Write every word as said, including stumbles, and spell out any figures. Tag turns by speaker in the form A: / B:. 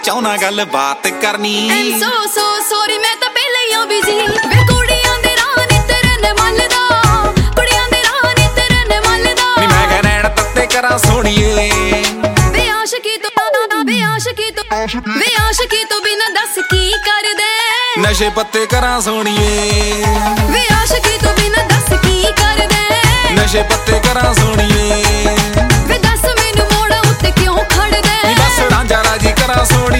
A: ਚਾਹੁੰਨਾ ਗੱਲ ਬਾਤ ਕਰਨੀ
B: am so so sorry ਮੈਂ ਤਾਂ ਪਹਿਲਾਂ ਹੀ ਆ ਬਿਜ਼ੀ ਵੇ ਕੁੜੀਆਂ ਦੇ ਰਾਹ ਨੀ ਤੇਰੇ ਨੇ ਮੱਲਦਾ ਕੁੜੀਆਂ ਦੇ ਰਾਹ ਨੀ ਤੇਰੇ ਨੇ ਮੱਲਦਾ
A: ਨੀ ਮੈਂ ਕਹਿ ਨੈਣ ਤੱਤੇ ਕਰਾਂ ਸੋਹਣੀਏ
B: ਵੇ ਆਸ਼ਕੀ ਤੋਂ ਵੇ ਆਸ਼ਕੀ ਤੋਂ ਵੇ ਆਸ਼ਕੀ ਤੋਂ ਬਿਨਾਂ ਦੱਸ ਕੀ ਕਰਦੇ
A: ਨਸ਼ੇ ਪੱਤੇ ਕਰਾਂ ਸੋਹਣੀਏ
B: ਵੇ ਆਸ਼ਕੀ ਤੋਂ ਬਿਨਾਂ ਦੱਸ ਕੀ ਕਰਦੇ
A: ਨਸ਼ੇ ਪੱਤੇ ਕਰਾਂ ਸੋਹਣੀਏ